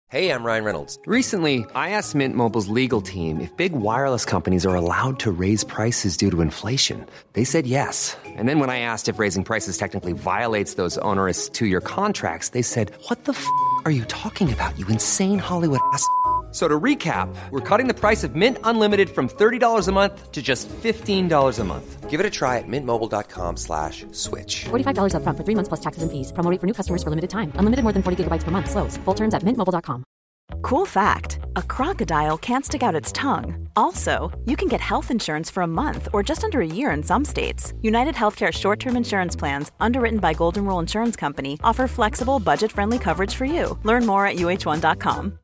Hey, I'm Ryan Reynolds. Recently, I asked Mint Mobile's legal team if big wireless companies are allowed to raise prices due to inflation. They said yes. And then when I asked if raising prices technically violates those onerous two-year contracts, they said, "What the f*** are you talking about, you insane Hollywood ass?" So to recap, we're cutting the price of Mint Unlimited from $30 a month to just $15 a month. Give it a try at mintmobile.com/switch. $45 up front for 3 months plus taxes and fees. Promo rate for new customers for limited time. Unlimited more than 40 gigabytes per month. Slows full terms at mintmobile.com. Cool fact, a crocodile can't stick out its tongue. Also, you can get health insurance for a month or just under a year in some states. United Healthcare short-term insurance plans, underwritten by Golden Rule Insurance Company, offer flexible, budget-friendly coverage for you. Learn more at uh1.com.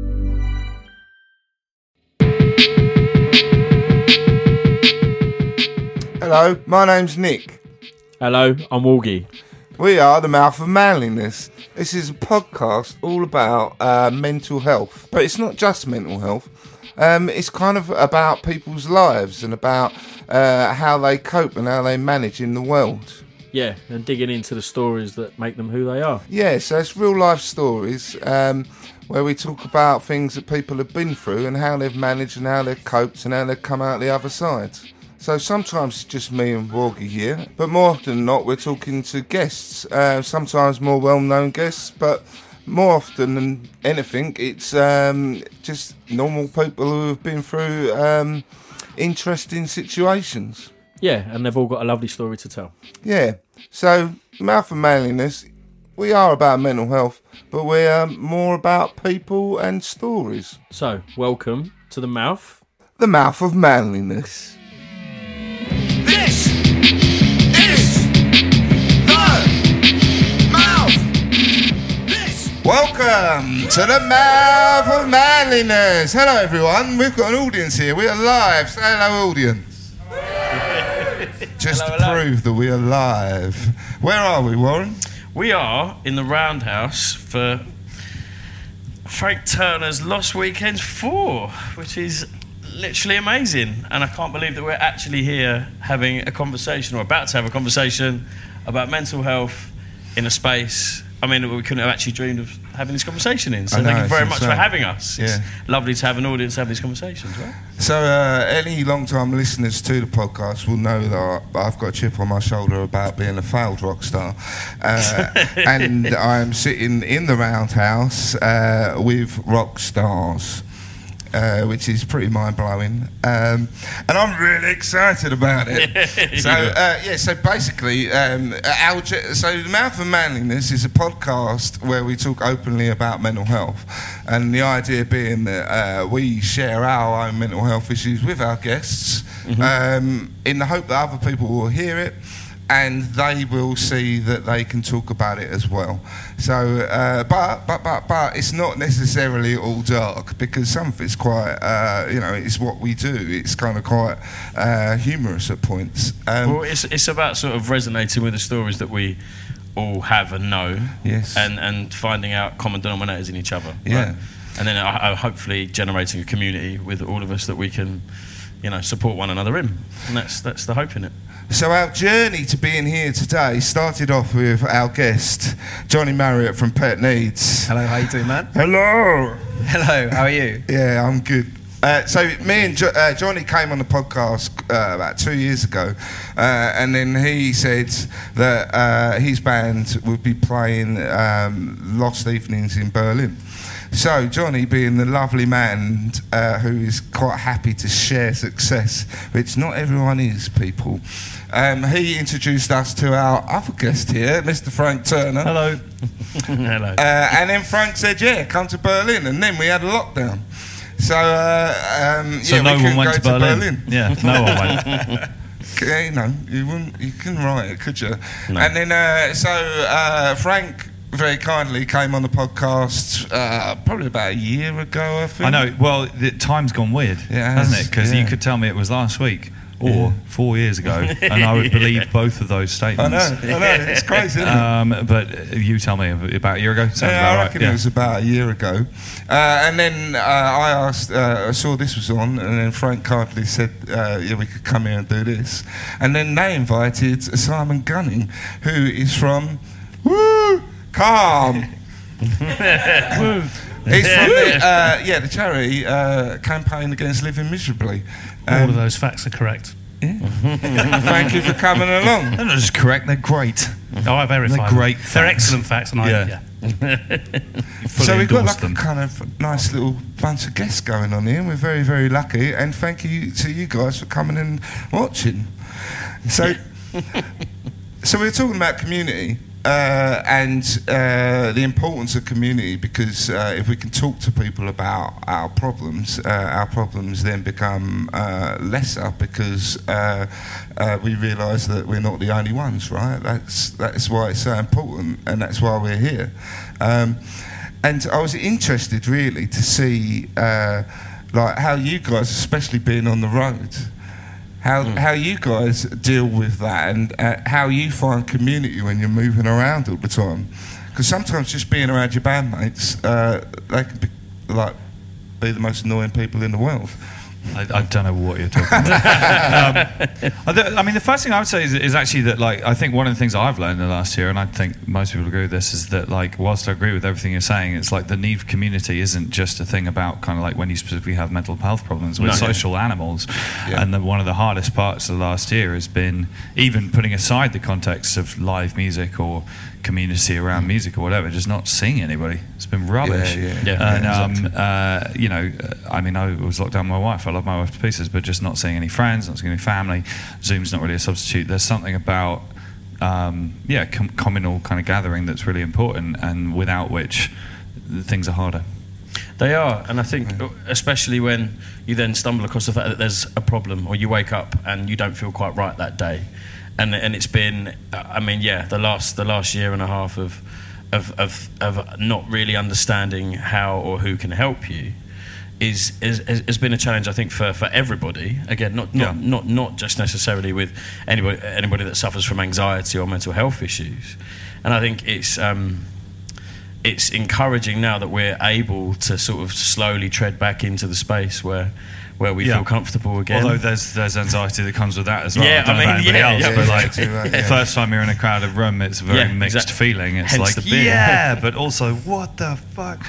Hello, my name's Nick. Hello, I'm Walgie. We are the Mouth of Manliness. This is a podcast all about mental health, but it's not just mental health. It's kind of about people's lives and about how they cope and how they manage in the world. Yeah, and digging into the stories that make them who they are. Yeah, so it's real life stories where we talk about things that people have been through and how they've managed and how they've coped and how they've come out the other side. So sometimes it's just me and Walgie here, but more often than not we're talking to guests, sometimes more well-known guests, but more often than anything it's just normal people who have been through interesting situations. Yeah, and they've all got a lovely story to tell. Yeah, so Mouth of Manliness, we are about mental health, but we're more about people and stories. So, welcome to the Mouth. The Mouth of Manliness. This is the Mouth. Welcome to the Mouth of Manliness. Hello everyone, we've got an audience here. We are live. Say hello, audience. Just to prove that we are live. Where are we, Warren? We are in the Roundhouse for Frank Turner's Lost Weekends 4, which is literally amazing, and I can't believe that we're actually here having a conversation, or about to have a conversation about mental health in a space. I mean, we couldn't have actually dreamed of having this conversation in. So thank you very much for having us. It's lovely to have an audience have these conversations, right? So any long-time listeners to the podcast will know that I've got a chip on my shoulder about being a failed rock star. And I'm sitting in the Roundhouse with rock stars. Which is pretty mind-blowing, and I'm really excited about it. So basically, the Mouth of Manliness is a podcast where we talk openly about mental health, and the idea being that we share our own mental health issues with our guests, in the hope that other people will hear it, and they will see that they can talk about it as well. So, but it's not necessarily all dark, because some of it's quite, it's what we do. It's kind of quite humorous at points. Well, it's about sort of resonating with the stories that we all have and know, yes, and finding out common denominators in each other. Yeah, right? And then hopefully generating a community with all of us that we can, support one another in, and that's the hope in it. So our journey to being here today started off with our guest, Johnny Marriott from Pet Needs. Hello, how you doing, man? Hello. Hello, how are you? Yeah, I'm good. So me and Johnny came on the podcast about 2 years ago, and then he said that his band would be playing Lost Evenings in Berlin. So Johnny, being the lovely man who is quite happy to share success, which not everyone is, people, he introduced us to our other guest here, Mr. Frank Turner. Hello. Hello. And then Frank said, yeah, come to Berlin, and then we had a lockdown. So no we one went go to Berlin. Yeah, no one went. You couldn't write it, could you? No. And then Frank very kindly came on the podcast probably about a year ago, I think. I know. Well, the time's gone weird, hasn't it? Because you could tell me it was last week or 4 years ago, and I would believe both of those statements. I know. It's crazy, isn't it? But you tell me, about a year ago? Sounds about I reckon it was about a year ago. And then I asked, I saw this was on, and then Frank kindly said, we could come here and do this. And then they invited Simon Gunning, who is from Calm. It's from the charity campaign against living miserably. All of those facts are correct. Yeah. Thank you for coming along. They're not just correct, they're great. Oh, I verify They're them. great They're facts. excellent facts, and So we've got like them. a kind of nice little bunch of guests going on here, and we're very, very lucky. And thank you to you guys for coming and watching. So, so we were talking about community and the importance of community, because if we can talk to people about our problems then become lesser, because we realise that we're not the only ones, right? That's why it's so important, and that's why we're here. And I was interested really to see like how you guys, especially being on the road, how you guys deal with that, and how you find community when you're moving around all the time. Because sometimes just being around your bandmates, they can be the most annoying people in the world. I don't know what you're talking about. I mean, the first thing I would say is actually that, like, I think one of the things I've learned in the last year, and I think most people agree with this, is that, like, whilst I agree with everything you're saying, it's like the need for community isn't just a thing about kind of like when you specifically have mental health problems. We're social animals. Yeah. And one of the hardest parts of the last year has been, even putting aside the context of live music or community around music or whatever, just not seeing anybody. It's been rubbish. And you know, I mean, I was locked down with my wife. I love my wife to pieces, but just not seeing any friends, not seeing any family. Zoom's not really a substitute. There's something about communal kind of gathering that's really important, and without which things are harder. They are, and I think especially when you then stumble across the fact that there's a problem, or you wake up and you don't feel quite right that day. And it's been, I mean, the last year and a half of not really understanding how or who can help you has been a challenge, I think, for everybody. Again, not just necessarily with anybody that suffers from anxiety or mental health issues. And I think it's encouraging now that we're able to sort of slowly tread back into the space where we feel comfortable again. Although there's anxiety that comes with that as well. I don't know about anybody else, but like the first time you're in a crowded room, it's a very mixed feeling. It's hence like, but also what the fuck?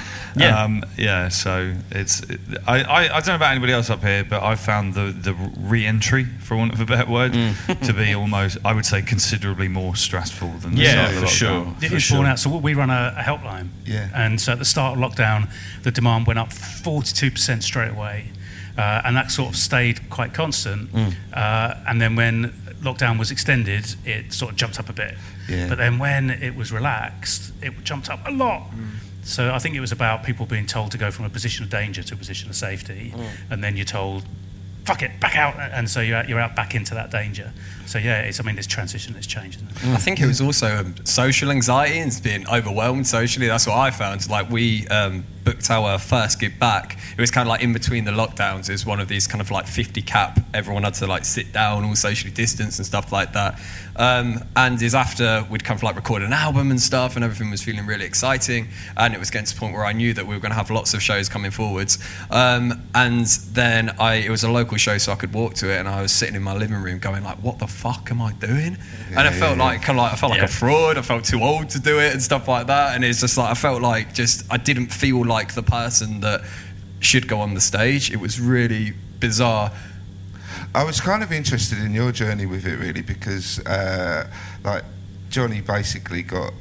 So it's I don't know about anybody else up here, but I've found the re-entry, for want of a better word, to be almost, I would say, considerably more stressful than the start of the lockdown. It is borne out. So we run a helpline, and so at the start of lockdown, the demand went up 42% straight away. And that sort of stayed quite constant. And then when lockdown was extended, it sort of jumped up a bit. But then when it was relaxed, it jumped up a lot. So I think it was about people being told to go from a position of danger to a position of safety. And then you're told, fuck it, back out. And so you're out back into that danger. So this transition has changed. I think it was also social anxiety and being overwhelmed socially. That's what I found. Like we booked our first gig back. It was kind of like in between the lockdowns. It was one of these kind of like 50 cap. Everyone had to like sit down, all socially distanced and stuff like that. And is after we'd come to like record an album and stuff, and everything was feeling really exciting. And it was getting to the point where I knew that we were going to have lots of shows coming forwards. And then it was a local show, so I could walk to it, and I was sitting in my living room going like, what the fuck am I doing? And I felt like a fraud. I felt too old to do it and stuff like that. And it's just like I felt like I didn't feel like the person that should go on the stage. It was really bizarre. I was kind of interested in your journey with it, really, because like Johnny basically got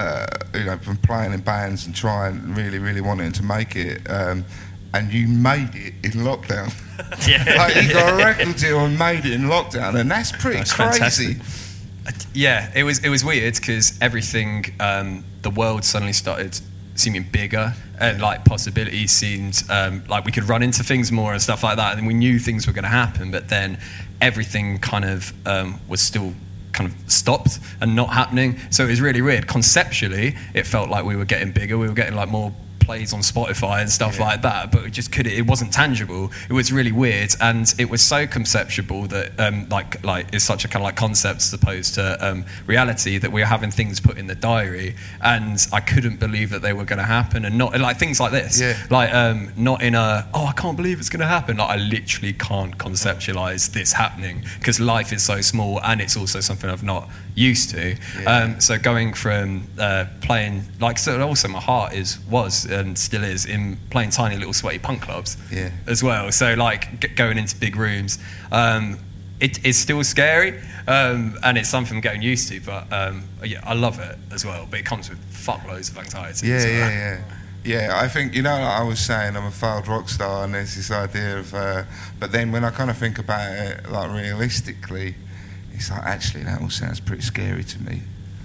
from playing in bands and trying really wanting to make it, and you made it in lockdown. Like you got a record deal and made it in lockdown, and that's pretty crazy. Fantastic. Yeah, it was weird because everything, the world suddenly started seeming bigger, and like possibilities seemed like we could run into things more and stuff like that, and we knew things were going to happen, but then everything kind of was still kind of stopped and not happening. So it was really weird. Conceptually, it felt like we were getting bigger, we were getting like more plays on Spotify and stuff like that, but it wasn't tangible. It was really weird, and it was so conceptual that like it's such a kind of like concept as opposed to reality, that we were having things put in the diary, and I couldn't believe that they were going to happen, and not like things like this, like not in a I can't believe it's going to happen. Like I literally can't conceptualize this happening because life is so small, and it's also something I've not used to. So going from playing, like, so also my heart was and still is, in playing tiny little sweaty punk clubs Yeah. as well. So like going into big rooms, it's still scary, and it's something I'm getting used to. But yeah, I love it as well. But it comes with fuckloads of anxiety. Yeah, I think, like I was saying, I'm a failed rock star, and there's this idea of, but then when I kind of think about it, like realistically, it's like, actually, that all sounds pretty scary to me.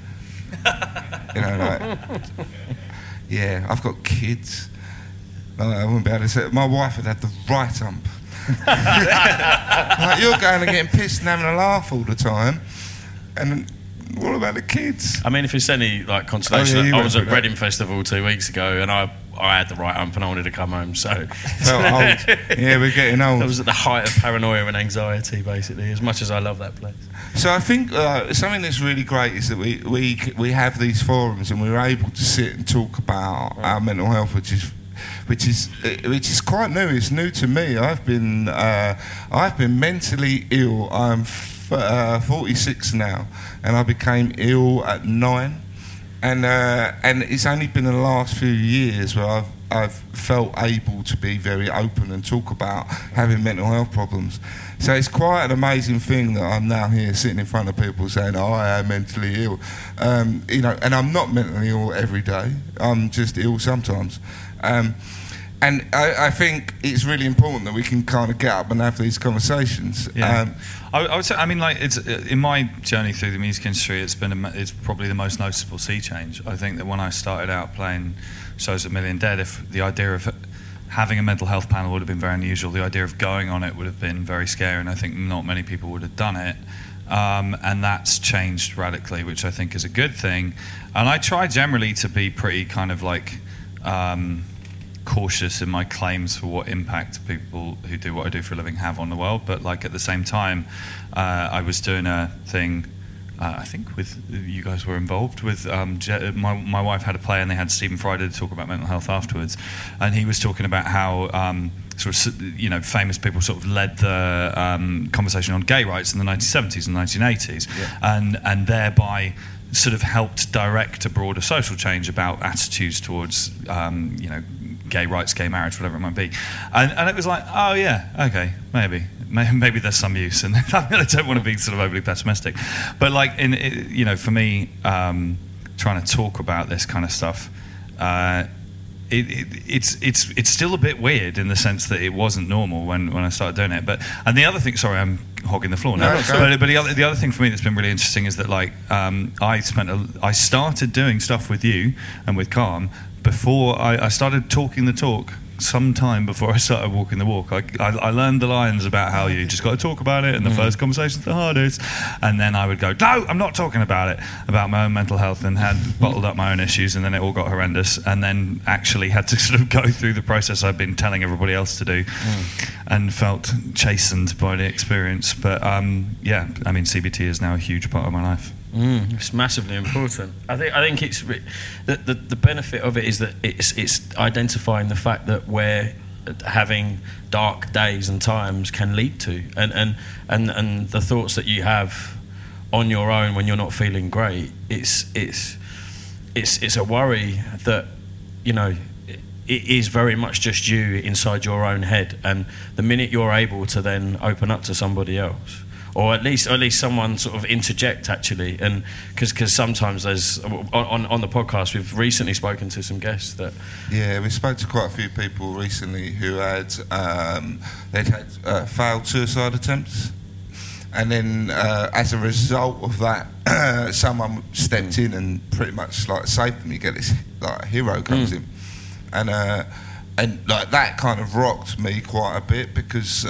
Yeah, I've got kids. I wouldn't be able to say, my wife would have the right hump. Like, you're going and getting pissed and having a laugh all the time, and what about the kids? I mean, if it's any like consolation, Oh, yeah, I was at Reading Festival 2 weeks ago, and I had the right hump, and I wanted to come home. So felt old. Yeah, we're getting old. I was at the height of paranoia and anxiety, basically. As much as I love that place. So I think something that's really great is that we have these forums, and we're able to sit and talk about our mental health, which is quite new. It's new to me. I've been mentally ill. I'm 46 now, and I became ill at 9, and it's only been in the last few years where I've felt able to be very open and talk about having mental health problems. So it's quite an amazing thing that I'm now here sitting in front of people saying, "Oh, I am mentally ill," and I'm not mentally ill every day. I'm just ill sometimes. And I think it's really important that we can kind of get up and have these conversations. Yeah. I would say, I mean, like, it's in my journey through the music industry, it's probably the most noticeable sea change. I think that when I started out playing shows at Million Dead, if the idea of having a mental health panel would have been very unusual, the idea of going on it would have been very scary, and I think not many people would have done it. And that's changed radically, which I think is a good thing. And I try generally to be pretty kind of like cautious in my claims for what impact people who do what I do for a living have on the world, but like at the same time, I was doing a thing, I think with you guys were involved with, my wife had a play and they had Stephen Friday to talk about mental health afterwards, and he was talking about how famous people sort of led the conversation on gay rights in the 1970s and 1980s, and thereby sort of helped direct a broader social change about attitudes towards gay rights, gay marriage, whatever it might be, and it was like, oh yeah, okay, maybe there's some use, and I don't want to be sort of overly pessimistic, but like for me, trying to talk about this kind of stuff, it's still a bit weird in the sense that it wasn't normal when I started doing it. And the other thing, sorry, I'm hogging the floor now. But the other thing for me that's been really interesting is that like I started doing stuff with you and with Calm before I started talking the talk. Sometime before I started walking the walk, I learned the lines about how you just got to talk about it, and the first conversation's the hardest, and then I would go, no, I'm not talking about it, about my own mental health, and had bottled up my own issues, and then it all got horrendous, and then actually had to sort of go through the process I've been telling everybody else to do, and felt chastened by the experience. But CBT is now a huge part of my life. It's massively important. I think it's the benefit of it is that it's identifying the fact that where having dark days and times can lead to, and the thoughts that you have on your own when you're not feeling great. It's a worry that it is very much just you inside your own head, and the minute you're able to then open up to somebody else, or at least someone sort of interject, actually, and because sometimes there's on the podcast we've recently spoken to some guests that we spoke to quite a few people recently who had they'd had failed suicide attempts, and then as a result of that someone stepped in and pretty much like saved them. You get this like hero comes in, and like that kind of rocked me quite a bit, because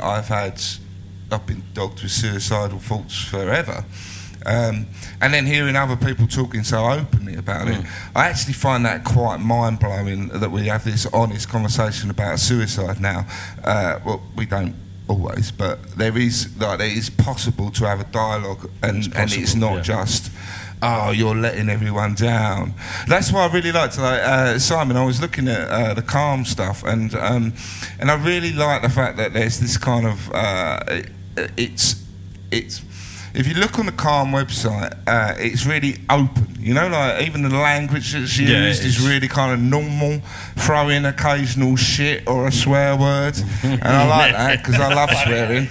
I've been dogged with suicidal thoughts forever. And then hearing other people talking so openly about it, I actually find that quite mind-blowing that we have this honest conversation about suicide now. Well, we don't always, but it is possible to have a dialogue, and it's not just, oh, you're letting everyone down. That's why I really liked, Simon, I was looking at the Calm stuff, and I really like the fact that there's this kind of, it's if you look on the Calm website, it's really open. You know, like even the language that's used is really kind of normal. Throw in occasional shit or a swear word, and I like that because I love swearing.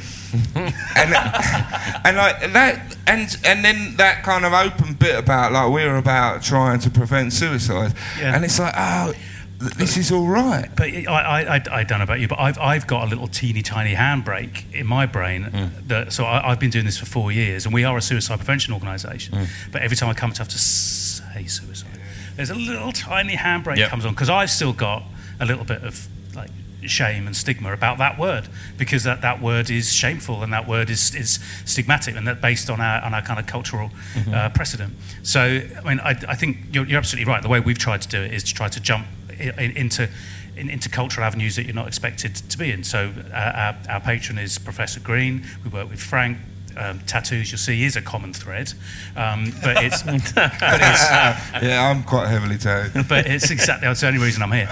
and like that, and then that kind of open bit about like we're about trying to prevent suicide, and it's like, oh, this is all right. But I don't know about you, but I've got a little teeny tiny handbrake in my brain. So I've been doing this for 4 years, and we are a suicide prevention organisation. But every time I come to have to say suicide, there's a little tiny handbrake comes on, because I've still got a little bit of like shame and stigma about that word, because that word is shameful and that word is stigmatic, and that based on our kind of cultural precedent. So I mean, I think you're absolutely right. The way we've tried to do it is to try to jump into cultural avenues that you're not expected to be in. So our patron is Professor Green. We work with Frank. Tattoos, you'll see, is a common thread, but it's yeah, I'm quite heavily tattooed. But it's exactly that's the only reason I'm here.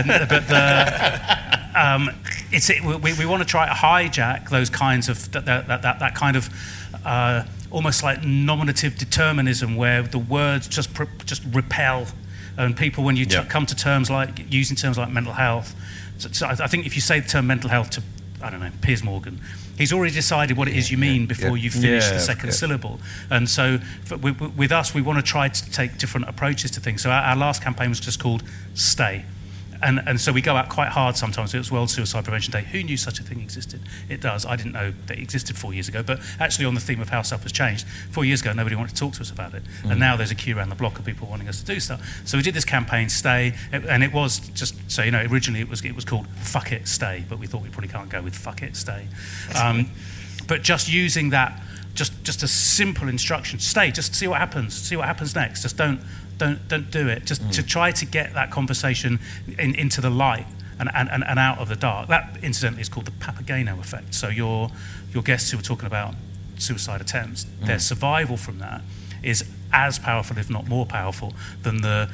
We want to try to hijack those kinds of that kind of almost like nominative determinism, where the words just repel, and people, when you come to terms like using terms like mental health. So I think if you say the term mental health to, I don't know, Piers Morgan, he's already decided what it is you mean before you finish the second syllable. And so with us, we want to try to take different approaches to things. So our last campaign was just called Stay. And so we go out quite hard sometimes. It was World Suicide Prevention Day. Who knew such a thing existed? It does. I didn't know that it existed 4 years ago. But actually, on the theme of how stuff has changed, 4 years ago, nobody wanted to talk to us about it. And now there's a queue around the block of people wanting us to do stuff. So we did this campaign, Stay, and it was just, so you know, originally it was called Fuck It, Stay, but we thought we probably can't go with Fuck It, Stay. But just using that, just a simple instruction, stay, just see what happens next. Just don't do it. Just to try to get that conversation into the light and out of the dark. That incidentally is called the Papageno effect. So your guests who were talking about suicide attempts, their survival from that is as powerful, if not more powerful, than the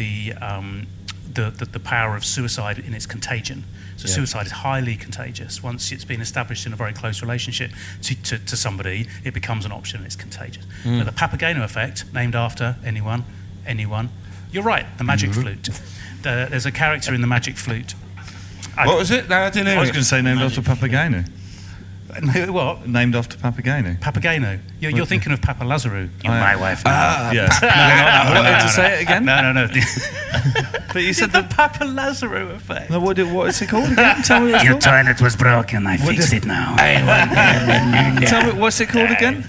power of suicide in its contagion. So suicide is highly contagious. Once it's been established in a very close relationship to somebody, it becomes an option and it's contagious. But the Papageno effect, named after anyone, you're right, the Magic Flute. There's a character in the Magic Flute. What was it? No, I didn't hear I was going to say named after Papageno. What? Named after Papageno. Papageno. You're thinking of Papa Lazarou. You're my wife now. Yes. No. Say it again? No. But you said the Papa Lazarou effect. No, what is it called again? Tell me what it's Your called. toilet was broken. I fixed it now. Tell me, what's it called again?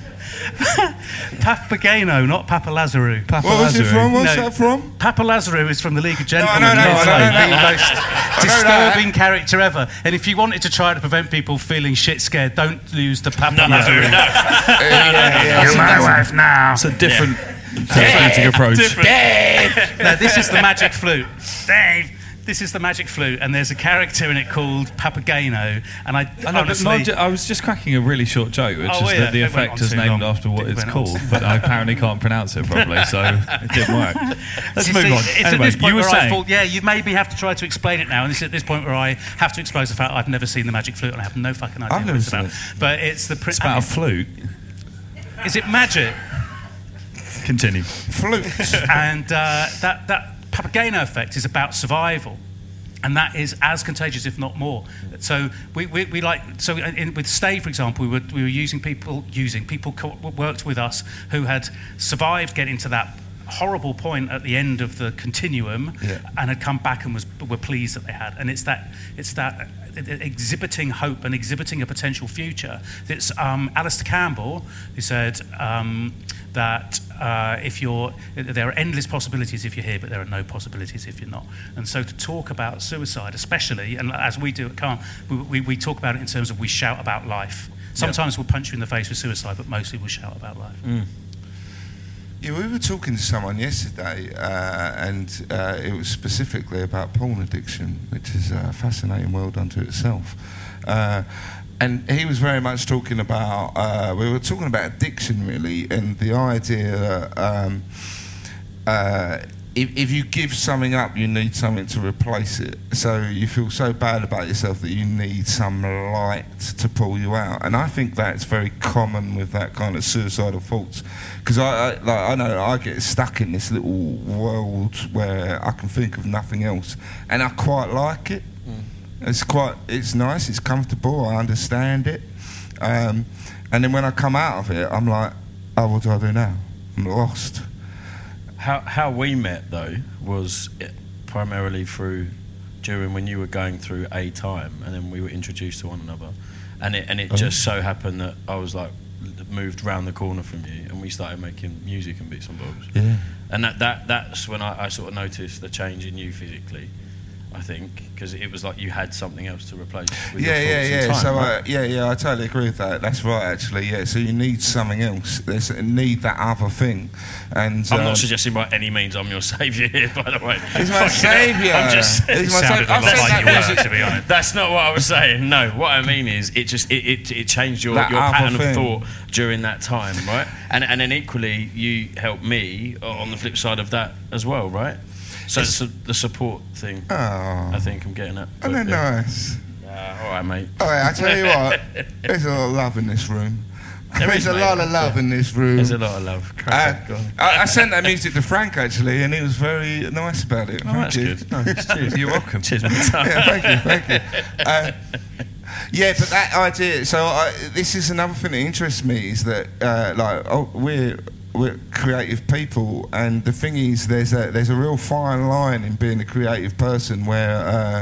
Papageno, not Papa Lazarou. What was it from? What's that from? Papa Lazarou is from the League of Gentlemen. No. The most disturbing character ever. And if you wanted to try to prevent people feeling shit scared, don't use the Papa Lazarou. You're my wife now. It's a different therapeutic approach. Dave! No, this is the Magic Flute. Dave! This is the Magic Flute, and there's a character in it called Papageno, and I was just cracking a really short joke, which is that the effect is named after what it's called, but I apparently can't pronounce it properly, so it didn't work. Let's move on. It's anyway, at this point you were where saying... I thought, you maybe have to try to explain it now, and this is at this point where I have to expose the fact I've never seen the Magic Flute, and I have no fucking idea what it's about. But it's about a flute. Is it magic? Continue. Flutes. And that Papageno effect is about survival, and that is as contagious, if not more. So we like, so with Stay, for example, we were using people worked with us who had survived getting to that horrible point at the end of the continuum, and had come back and were pleased that they had. And it's that exhibiting hope and exhibiting a potential future. It's Alistair Campbell who said that there are endless possibilities if you're here, but there are no possibilities if you're not. And so to talk about suicide, especially, and as we do at Calm, we talk about it in terms of we shout about life. Sometimes we'll punch you in the face with suicide, but mostly we'll shout about life. Yeah, we were talking to someone yesterday, and it was specifically about porn addiction, which is a fascinating world unto itself. And he was very much talking about, we were talking about addiction really, and the idea that if you give something up, you need something to replace it. So you feel so bad about yourself that you need some light to pull you out. And I think that's very common with that kind of suicidal thoughts. Because I know I get stuck in this little world where I can think of nothing else, and I quite like it. It's nice, it's comfortable, I understand it. And then when I come out of it, I'm like, oh, what do I do now? I'm lost. How we met though was primarily during when you were going through a time, and then we were introduced to one another, and it just so happened that I was like moved round the corner from you, and we started making music and bits and bobs. Yeah. And that's when I sort of noticed the change in you physically. I think because it was like you had something else to replace with your thoughts and time, so right? I totally agree with that. That's right, actually. Yeah, so you need something else. Need that other thing. And I'm not suggesting by any means I'm your saviour here, by the way. He's my saviour. I'm just He's my saviour. To be honest. That's not what I was saying. No, what I mean is it changed your pattern of thought during that time, right? And then equally you helped me on the flip side of that as well, right? So it's the support thing. Oh. I think I'm getting at. Isn't that nice? All right, mate. All right, I tell you what, there's a lot of love in this room. There's a lot of love in this room. There's a lot of love. I sent that music to Frank actually, and he was very nice about it. Oh, that's good. Cheers. You're welcome. Cheers, mate. Yeah, thank you. Yeah, but that idea. So this is another thing that interests me is that we're creative people, and the thing is, there's a real fine line in being a creative person where.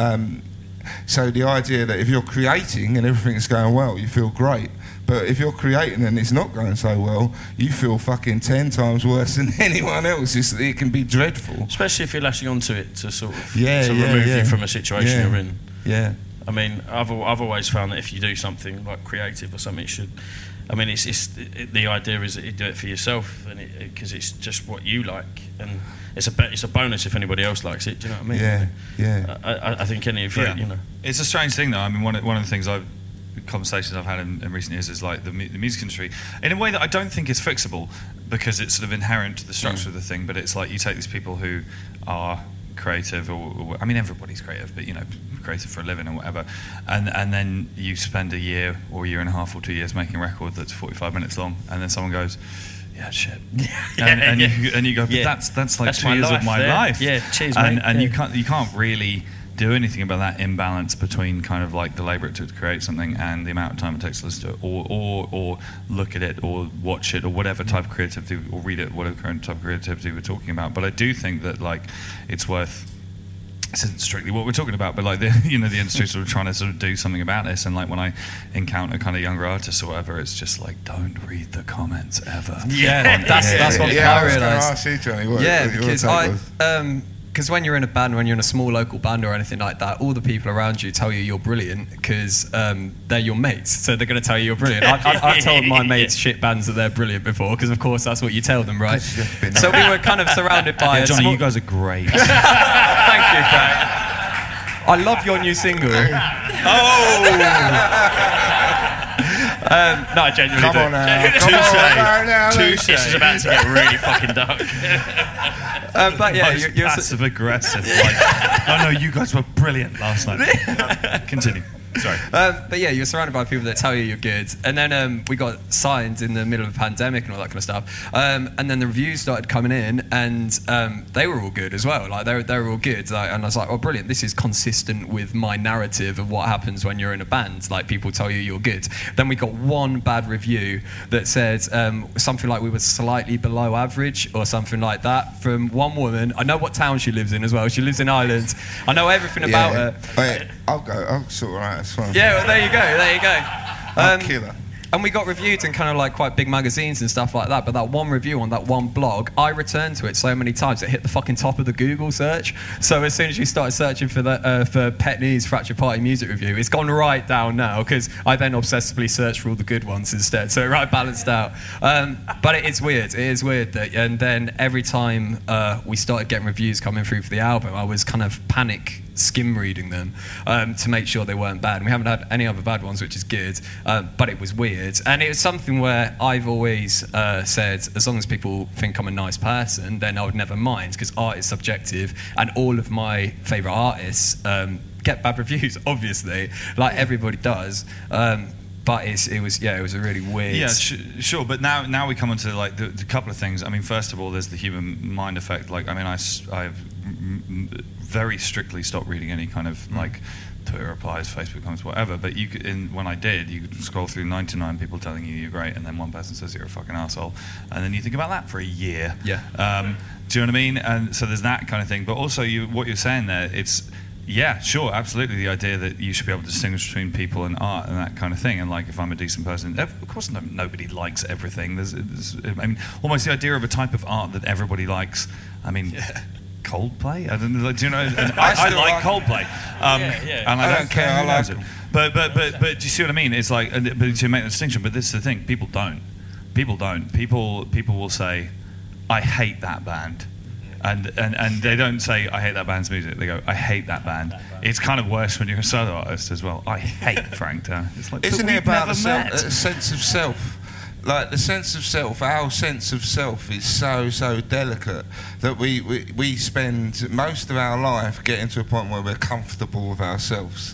So the idea that if you're creating and everything's going well, you feel great. But if you're creating and it's not going so well, you feel fucking 10 times worse than anyone else. It can be dreadful. Especially if you're lashing onto it to sort of remove you from a situation you're in. Yeah. I mean, I've always found that if you do something like creative or something, it should. I mean, the idea is that you do it for yourself, and because it's just what you like, and it's a bonus if anybody else likes it. Do you know what I mean? Yeah. I think any of you know. It's a strange thing, though. I mean, one of the things conversations I've had in recent years is like the music industry, in a way that I don't think is fixable, because it's sort of inherent to the structure of the thing. But it's like you take these people who are creative, or I mean, everybody's creative, but creative for a living or whatever, and then you spend a year or a year and a half or 2 years making a record that's 45 minutes long, and then someone goes, yeah, shit, and you go, but that's like 2 years of my life. Yeah, cheers, mate. And you can't really do anything about that imbalance between kind of like the labour it took to create something and the amount of time it takes to listen to it, or look at it, or watch it, or whatever type of creativity, or read it, whatever kind of type of creativity we're talking about. But I do think that like it's worth. This isn't strictly what we're talking about, but like the industry sort of trying to sort of do something about this. And like when I encounter kind of younger artists or whatever, it's just like, don't read the comments ever. Yeah, that's what I realised. Ask you, Johnny, because when you're in a band, when you're in a small local band or anything like that, all the people around you tell you you're brilliant because they're your mates, so they're going to tell you you're brilliant. I told my mates shit bands that they're brilliant before, because of course that's what you tell them, right? So we were kind of surrounded by Johnny, you guys are great. Thank you, Frank. I love your new single. No, I genuinely Come do. on now. This is about to get really fucking dark. But yeah, you're passive aggressive. Like, oh no, you guys were brilliant last night. Continue. Sorry. But yeah, you're surrounded by people that tell you you're good. And then we got signed in the middle of a pandemic and all that kind of stuff. And then the reviews started coming in, and they were all good as well. Like they were all good. Like, and I was like, oh, brilliant. This is consistent with my narrative of what happens when you're in a band. Like, people tell you you're good. Then we got one bad review that said something like we were slightly below average or something like that from one woman. I know what town she lives in as well. She lives in Ireland. I know everything about her. Wait, I'll sort her out. Yeah, well, there you go. I'll kill her. And we got reviewed in kind of like quite big magazines and stuff like that, but that one review on that one blog, I returned to it so many times it hit the fucking top of the Google search. So as soon as you started searching for for Pet Knees Fracture Party music review, it's gone right down now, because I then obsessively searched for all the good ones instead, so it right balanced out. But it is weird. It is weird that, and then every time we started getting reviews coming through for the album, I was kind of panic skim reading them to make sure they weren't bad. And we haven't had any other bad ones, which is good. But it was weird, and it was something where I've always said, as long as people think I'm a nice person, then I would never mind, because art is subjective, and all of my favourite artists get bad reviews, obviously, like everybody does. But it was a really weird. Yeah, sure. But now we come onto like the couple of things. I mean, first of all, there's the human mind effect. Like, I mean, I've very strictly stopped reading any kind of like Twitter replies, Facebook comments, whatever. But when I did, you could scroll through 99 people telling you you're great, and then one person says you're a fucking asshole, and then you think about that for a year. Yeah. Do you know what I mean? And so there's that kind of thing. But also, what you're saying there, it's. Yeah, sure, absolutely. The idea that you should be able to distinguish between people and art and that kind of thing. And like, if I'm a decent person, of course, nobody likes everything. There's, I mean, almost the idea of a type of art that everybody likes. I mean, Coldplay. I don't know. Do you know? I like Coldplay. And I don't care. I like it. But do you see what I mean? It's like, but to make the distinction. But this is the thing: people don't. People will say, "I hate that band." And they don't say, I hate that band's music. They go, I hate that band. It's kind of worse when you're a solo artist as well. I hate Frank Turner. It's like, isn't it about a sense of self? Like, the sense of self, our sense of self is so delicate that we spend most of our life getting to a point where we're comfortable with ourselves.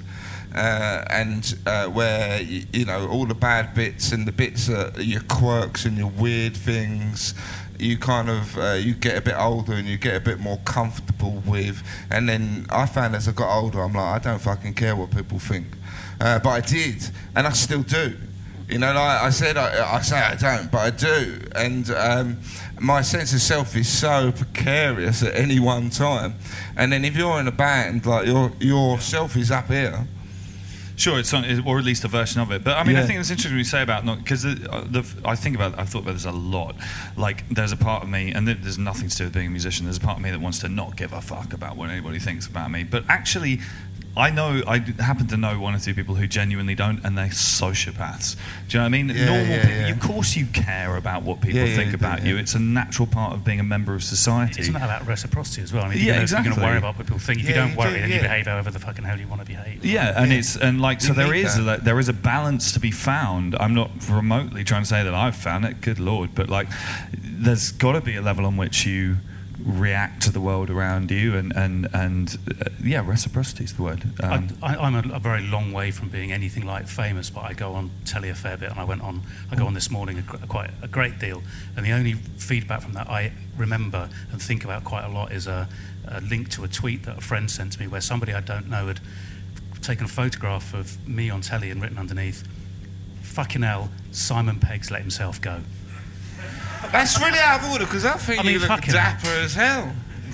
Where, you know, all the bad bits and the bits that your quirks and your weird things, you kind of you get a bit older and you get a bit more comfortable with. And then I found as I got older, I'm like, I don't fucking care what people think, but I did, and I still do. You know, like I say I don't, but I do. And my sense of self is so precarious at any one time. And then if you're in a band, like your self is up here. Sure, it's on, or at least a version of it. But I mean, I think it's interesting you say about not, because I've thought about this a lot. Like, there's a part of me, and there's nothing to do with being a musician. There's a part of me that wants to not give a fuck about what anybody thinks about me. But actually, I happen to know one or two people who genuinely don't, and they're sociopaths. Do you know what I mean? Normal people, of course you care about what people think about you. It's a natural part of being a member of society. Isn't that about reciprocity as well? I mean, exactly. You're going to worry about what people think. If you don't worry, then you behave however the fucking hell you want to behave. Yeah, and so there is a balance to be found. I'm not remotely trying to say that I've found it, good lord, but like, there's got to be a level on which you react to the world around you, and reciprocity is the word. I'm a very long way from being anything like famous, but I go on telly a fair bit, and I go on this morning quite a great deal, and the only feedback from that I remember and think about quite a lot is a link to a tweet that a friend sent to me where somebody I don't know had taken a photograph of me on telly and written underneath, "Fucking hell, Simon Pegg's let himself go." That's really out of order, because I think you look dapper as hell.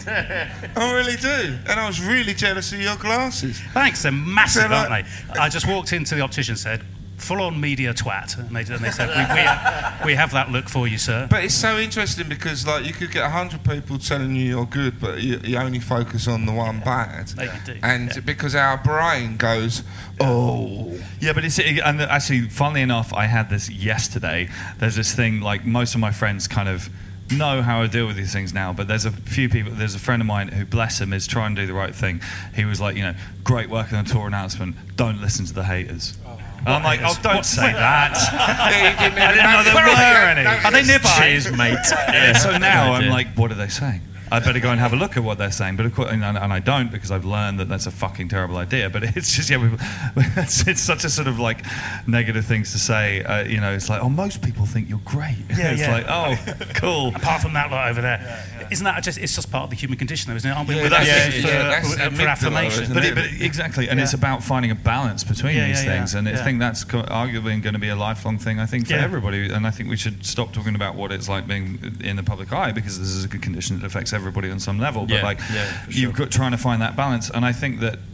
I really do. And I was really jealous of your glasses. Thanks, they're massive, aren't they? I just walked into the optician and said, full-on media twat. And they said, we have that look for you, sir. But it's so interesting because, like, you could get 100 people telling you you're good, but you only focus on the one bad. No, you do. And because our brain goes, oh. Yeah, but and actually, funnily enough, I had this yesterday. There's this thing, like, most of my friends kind of know how I deal with these things now, but there's a friend of mine who, bless him, is trying to do the right thing. He was like, you know, great work on a tour announcement, don't listen to the haters. And I'm like, don't say that. I didn't know there were any. Are they nearby? Cheers, mate. So now I'm like, what are they saying? I better go and have a look at what they're saying. But of course, and I don't, because I've learned that that's a fucking terrible idea. But it's just, it's such a sort of like negative things to say. It's like, most people think you're great. Yeah, it's like, cool. Apart from that lot over there. Isn't that it's just part of the human condition, though, isn't it? Aren't we? For affirmation. But exactly, and it's about finding a balance between these things. And I think that's arguably going to be a lifelong thing, I think, for everybody. And I think we should stop talking about what it's like being in the public eye, because this is a good condition that affects everybody on some level. But you've got trying to find that balance. And I think that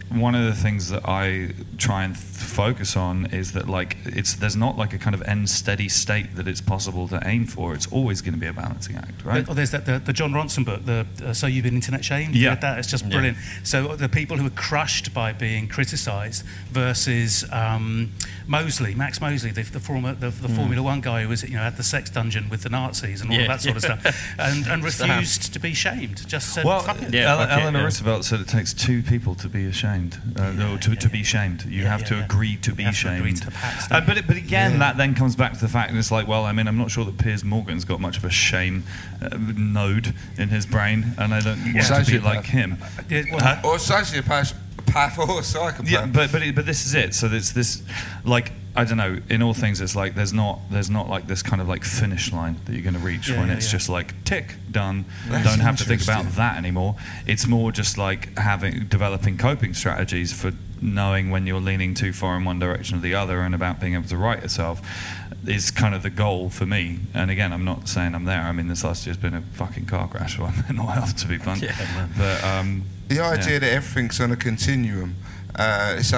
one of the things that I try and focus on is that like there's not like a kind of end steady state that it's possible to aim for. It's always going to be a balancing act, right? There's the John Ronson book, So You've Been Internet Shamed. Yeah. You read that? It's just brilliant. So the people who are crushed by being criticised versus Max Mosley, the Formula One guy who was, had the sex dungeon with the Nazis and all of that sort of stuff, and refused to be shamed. Just said, fuck it. Eleanor Roosevelt said it takes two people to be ashamed, to be shamed. You have to agree to be shamed. But again, that then comes back to the fact that it's like, well, I mean, I'm not sure that Piers Morgan's got much of a shame node in his brain, and I don't want to be like him. Or sociopath or psychopath. Yeah, but this is it. So there's this, like, I don't know. In all things, it's like there's not like this kind of like finish line that you're going to reach when it's just like tick done. Don't have to think about that anymore. It's more just like developing coping strategies for knowing when you're leaning too far in one direction or the other, and about being able to right yourself is kind of the goal for me. And again, I'm not saying I'm there. I mean, this last year's been a fucking car crash for my mental health, to be blunt. But the idea that everything's on a continuum. It's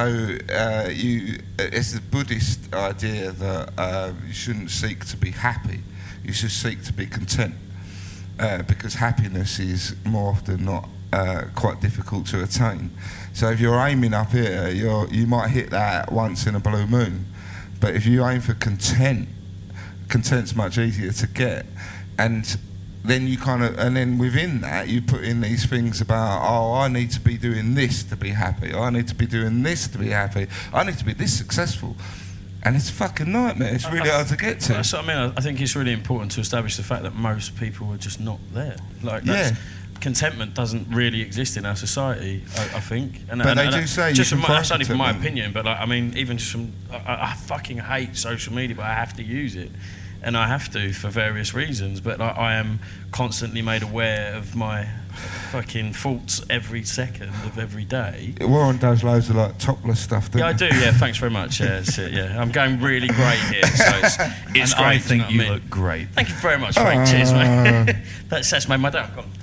the Buddhist idea that you shouldn't seek to be happy. You should seek to be content, because happiness is more often not quite difficult to attain. So if you're aiming up here, you might hit that once in a blue moon. But if you aim for content's much easier to get. And then then within that you put in these things about, I need to be doing this to be happy. I need to be doing this to be happy. I need to be this successful. And it's a fucking nightmare. It's really hard to get to. That's what I mean. I think it's really important to establish the fact that most people are just not there. Contentment doesn't really exist in our society, I think. But they do say just that's only from my opinion, but I mean, even just from... I fucking hate social media, but I have to use it. And I have to for various reasons, but I am constantly made aware of my fucking faults every second of every day. Warren does loads of like topless stuff, doesn't he? I do, yeah, thanks very much. Yeah, that's it, yeah. I'm going really great here, so it's great. I think you look great. Thank you very much, Frank. Cheers, mate. That's made my day.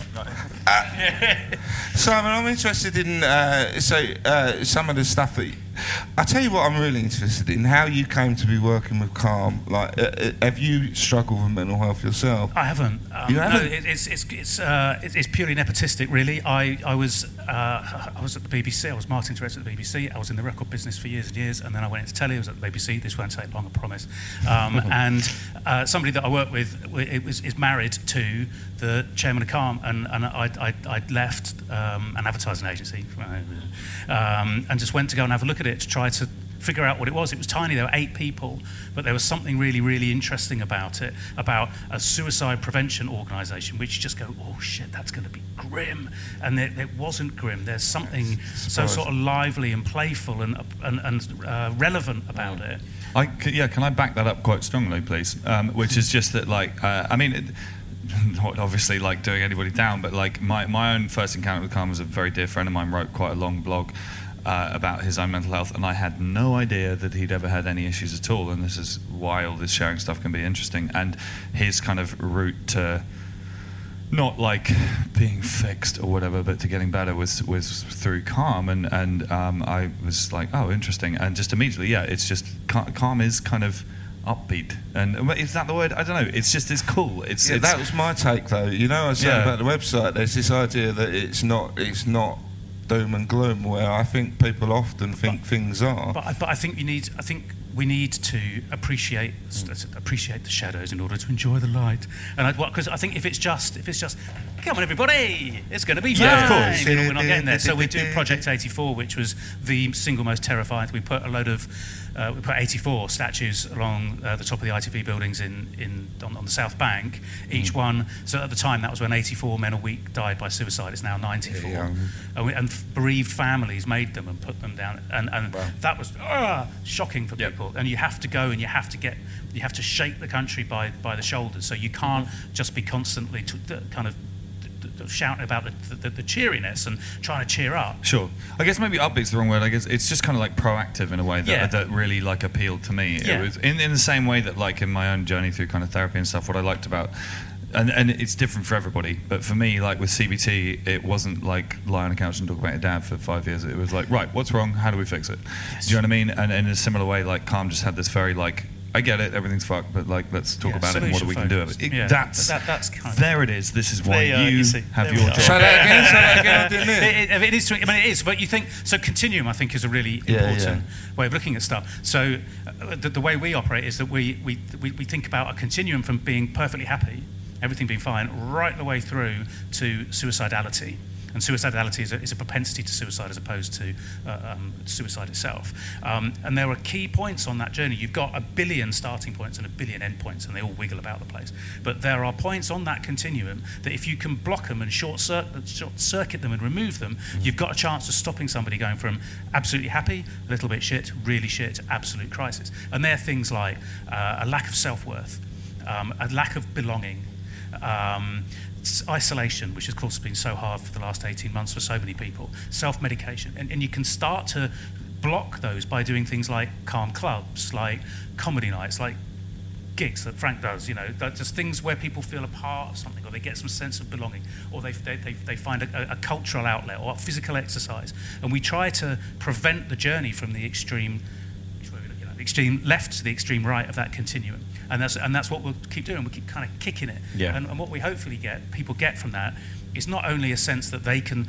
Simon, I'm interested in some of the stuff that... I'll tell you what I'm really interested in, how you came to be working with Calm. Like, have you struggled with mental health yourself? I haven't. You haven't? No, it's purely nepotistic, really. I was at the BBC. I was marketing director at the BBC. I was in the record business for years and years, and then I went into telly. I was at the BBC. This won't take long, I promise. And somebody that I work with is married to the chairman of Calm, and I left an advertising agency and just went to go and have a look at it to try to figure out what it was. It was tiny, there were 8 people, but there was something really, really interesting about it, about a suicide prevention organisation, which you just go, oh shit, that's going to be grim. And it wasn't grim. There's something so sort of lively and playful and relevant about it. Can I back that up quite strongly, please? Which is just that, like, I mean... not obviously like doing anybody down, but like my own first encounter with Calm was a very dear friend of mine wrote quite a long blog about his own mental health, and I had no idea that he'd ever had any issues at all, and this is why all this sharing stuff can be interesting. And his kind of route to not like being fixed or whatever, but to getting better was through Calm, and I was like, oh, interesting, and just immediately, it's just Calm is kind of upbeat, and is that the word? I don't know. It's cool. It's that was my take, though. I was saying about the website. There's this idea that it's not doom and gloom, where I think people often think things are. But I think we need to appreciate the shadows in order to enjoy the light. And because I think if it's just come on everybody, it's going to be fine. Yeah, of course. We're not getting there. So we do Project 84, which was the single most terrifying. We put 84 statues along the top of the ITV buildings on the South Bank. Each one. So at the time, that was when 84 men a week died by suicide. It's now 94. Yeah. And bereaved families made them and put them down. And that was shocking for people. And you have to go and you have to shake the country by the shoulders. So you can't just be constantly kind of shouting about the cheeriness and trying to cheer up. Sure. I guess maybe upbeat's the wrong word. I guess it's just kind of like proactive in a way that really like appealed to me. Yeah. It was in the same way that like in my own journey through kind of therapy and stuff, what I liked about and it's different for everybody. But for me, like with CBT, it wasn't like lie on a couch and talk about your dad for 5 years. It was like, right, what's wrong? How do we fix it? Yes. Do you know what I mean? And in a similar way, like Calm just had this very like, I get it, everything's fucked, but like let's talk about it and what we can do of it. That's kind of there. It is. This is why you have your job. Say that again. I didn't hear. It is. I mean, it is. But you think so? Continuum, I think, is a really important way of looking at stuff. So the way we operate is that we think about a continuum from being perfectly happy, everything being fine, right the way through to suicidality. And suicidality is a propensity to suicide as opposed to suicide itself. And there are key points on that journey. You've got 1 billion starting points and 1 billion end points, and they all wiggle about the place. But there are points on that continuum that if you can block them and short circuit them and remove them, you've got a chance of stopping somebody going from absolutely happy, a little bit shit, really shit, absolute crisis. And they're things like a lack of self-worth, a lack of belonging, isolation, which of course has been so hard for the last 18 months for so many people, self-medication. And you can start to block those by doing things like Calm clubs, like comedy nights, like gigs that Frank does, just things where people feel a part of something, or they get some sense of belonging, or they find a cultural outlet, or physical exercise. And we try to prevent the journey from the extreme left to the extreme right of that continuum. And that's what we'll keep doing. We'll keep kind of kicking it. Yeah. And what we hopefully people get from that is not only a sense that they can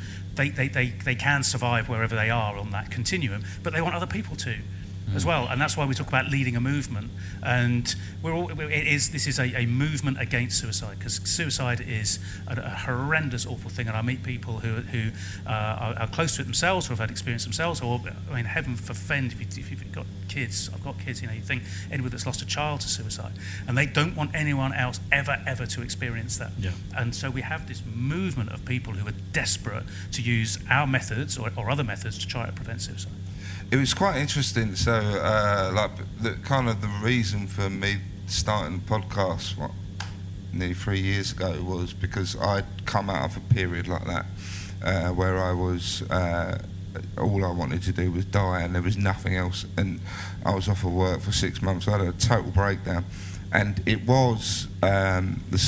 survive wherever they are on that continuum, but they want other people to as well. And that's why we talk about leading a movement. And this is a movement against suicide, because suicide is a horrendous, awful thing. And I meet people who are close to it themselves, or have had experience themselves, or, I mean, heaven forfend, if you've got kids, I've got kids, you think anyone that's lost a child to suicide, and they don't want anyone else ever to experience that. Yeah. And so we have this movement of people who are desperate to use our methods or other methods to try to prevent suicide. It was quite interesting. So, the reason for me starting the podcast nearly 3 years ago was because I'd come out of a period like that where I was all I wanted to do was die, and there was nothing else. And I was off of work for 6 months. I had a total breakdown, and it was the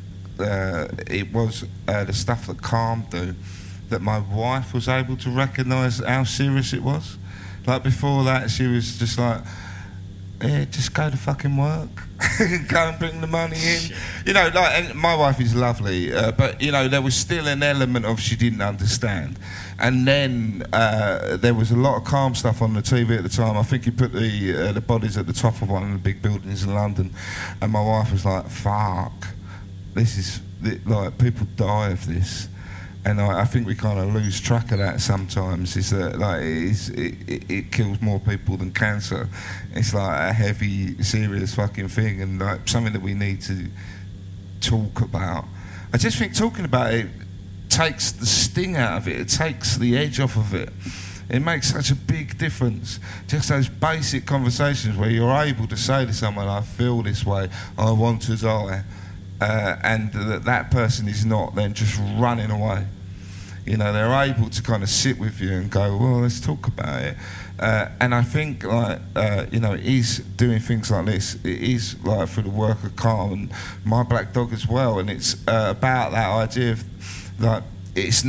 stuff that Calm do that my wife was able to recognise how serious it was. Like before that, she was just like, yeah, just go to fucking work, go and bring the money in. And my wife is lovely, but, there was still an element of she didn't understand. And then there was a lot of Calm stuff on the TV at the time. I think he put the bodies at the top of one of the big buildings in London. And my wife was like, fuck, this is, like, people die of this. And I think we kind of lose track of that sometimes. Is that like it kills more people than cancer? It's like a heavy, serious fucking thing, and like something that we need to talk about. I just think talking about it takes the sting out of it. It takes the edge off of it. It makes such a big difference. Just those basic conversations where you're able to say to someone, "I feel this way. I want to die." And that person is not then just running away. They're able to kind of sit with you and go, well, let's talk about it. And I think, it is doing things like this. It is like through the work of Calm and My Black Dog as well. And it's about that idea of, like, it's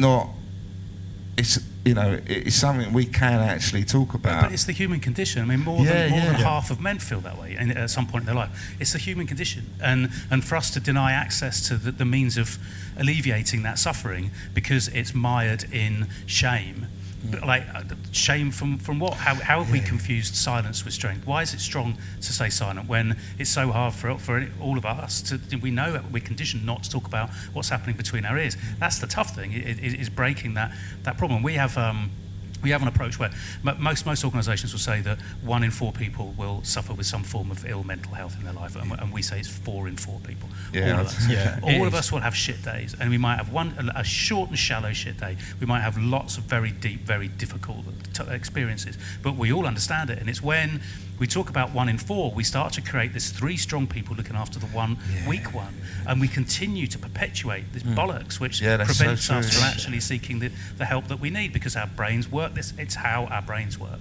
something we can actually talk about. But it's the human condition. I mean, more than half of men feel that way at some point in their life. It's the human condition. And for us to deny access to the means of alleviating that suffering because it's mired in shame. But like shame from what? How have we confused silence with strength? Why is it strong to stay silent when it's so hard for all of us to? We know we're conditioned not to talk about what's happening between our ears. That's the tough thing. Is breaking that problem. We have an approach where most organisations will say that 1 in 4 people will suffer with some form of ill mental health in their life, and we say it's 4 in 4 people. Yeah, all of us. Yeah, all of us will have shit days, and we might have a short and shallow shit day. We might have lots of very deep, very difficult experiences, but we all understand it. And it's when we talk about 1 in 4, we start to create this 3 strong people looking after the 1 weak one, and we continue to perpetuate this bollocks, which prevents us from actually seeking the help that we need, because our brains work. It's how our brains work.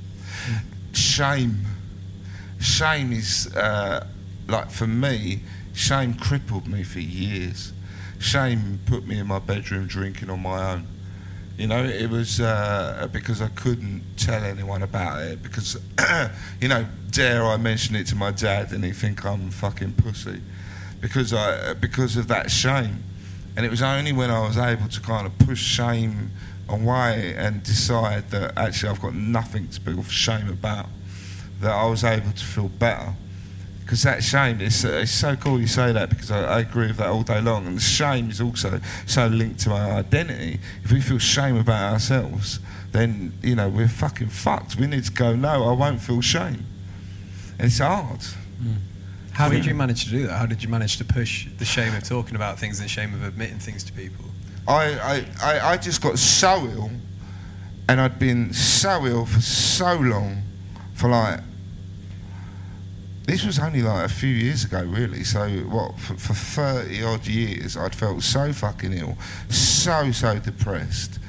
Shame is like, for me, shame crippled me for years. Shame put me in my bedroom drinking on my own. You know, it was because I couldn't tell anyone about it, because, you know, dare I mention it to my dad and he'd think I'm fucking pussy, because of that shame. And it was only when I was able to kind of push shame away and decide that actually I've got nothing to feel shame about, that I was able to feel better. Because that shame, it's so cool you say that, because I agree with that all day long. And the shame is also so linked to our identity. If we feel shame about ourselves, then, you know, we're fucking fucked. We need to go, no, I won't feel shame. And it's hard. How did you manage to do that? How did you manage to push the shame of talking about things and the shame of admitting things to people? I just got so ill, and I'd been so ill for so long, for like, this was only like a few years ago, really. So for 30 odd years, I'd felt so fucking ill, so depressed.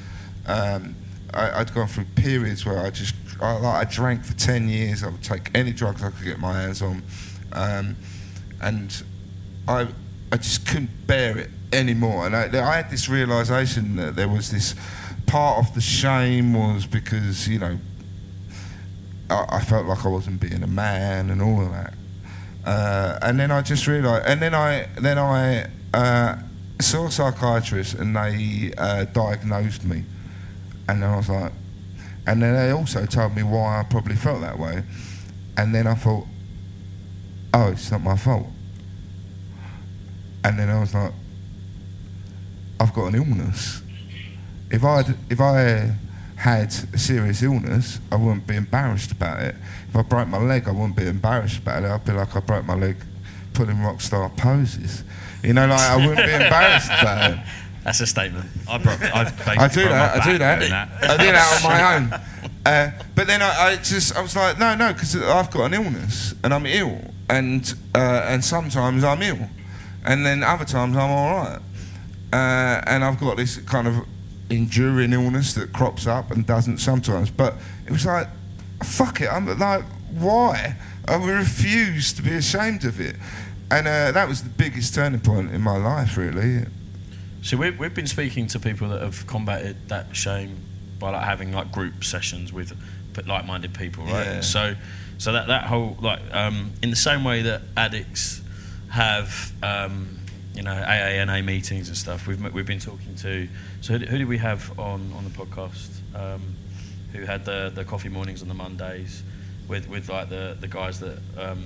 I'd gone through periods where I drank for 10 years. I would take any drugs I could get my hands on, and I just couldn't bear it anymore. And I had this realisation that there was this part of the shame was because, you know, I felt like I wasn't being a man and all of that. And then I just realised, and then I saw a psychiatrist and they diagnosed me. And then I was like, and then they also told me why I probably felt that way. And then I thought, oh, it's not my fault. And then I was like, I've got an illness. If I had a serious illness, I wouldn't be embarrassed about it. If I broke my leg, I wouldn't be embarrassed about it. I'd be like, I broke my leg pulling rock star poses. You know, like, I wouldn't be embarrassed about it. That's a statement. I do that on my own. But then I was like, no, because I've got an illness and I'm ill, and sometimes I'm ill, and then other times I'm all right, and I've got this kind of enduring illness that crops up and doesn't sometimes. But it was like, fuck it, I'm like, why? I refuse to be ashamed of it, and that was the biggest turning point in my life, really. So we've been speaking to people that have combated that shame by like having like group sessions with like-minded people, right? Yeah. So that whole like in the same way that addicts have you know, AA meetings and stuff. We've been talking to. So who did we have on the podcast? Who had the coffee mornings on the Mondays with like the guys that.